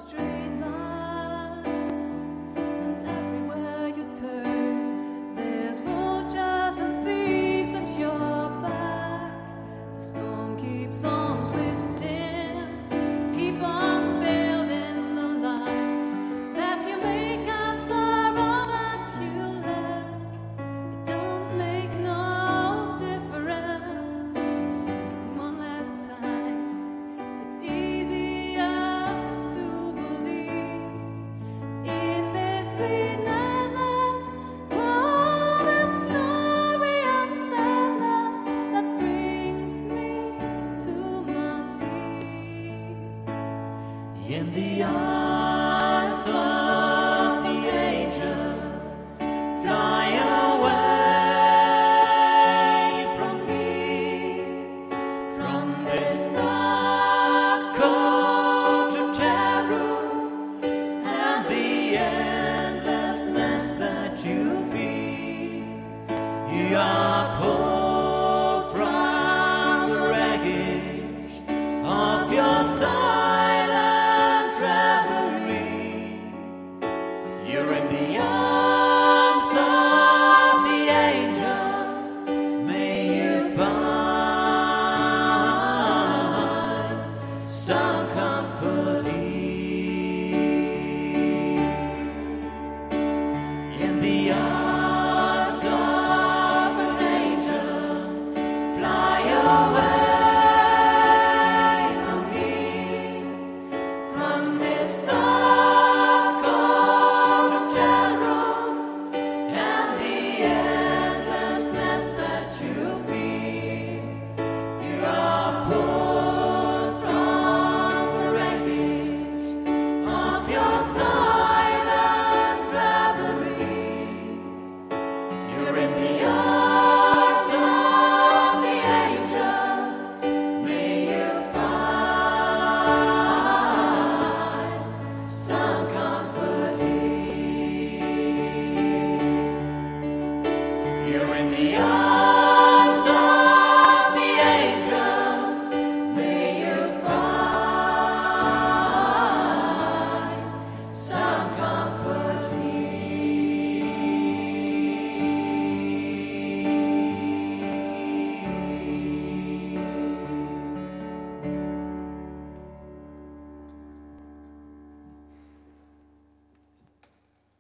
straight line, and everywhere you turn, there's vultures and thieves at your back. The storm keeps on twisting, keep on building the life that you make up for all that you lack. It don't make no difference. It's one last time. It's easier to believe in this sweetness, oh, this glorious sadness that brings me to my knees. In the arms of the angel, fly away from me, from this dark cold terror and the endlessness that you feel. You are pulled from the wreckage of your silent reverie. You're in the arms of the angel. May you find some comfort